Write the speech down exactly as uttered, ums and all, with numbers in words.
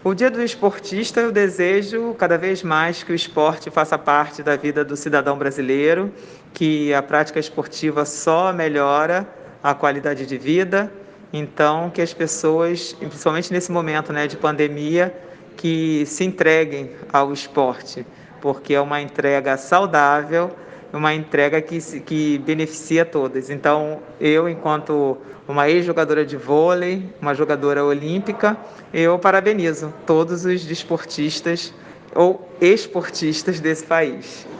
O Dia do Esportista, eu desejo cada vez mais que o esporte faça parte da vida do cidadão brasileiro, que a prática esportiva só melhora a qualidade de vida. Então, que as pessoas, e principalmente nesse momento, né, de pandemia, que se entreguem ao esporte, porque é uma entrega saudável, uma entrega que, se- que beneficia todas. Então, eu, enquanto uma ex-jogadora de vôlei, uma jogadora olímpica, eu parabenizo todos os desportistas ou esportistas desse país.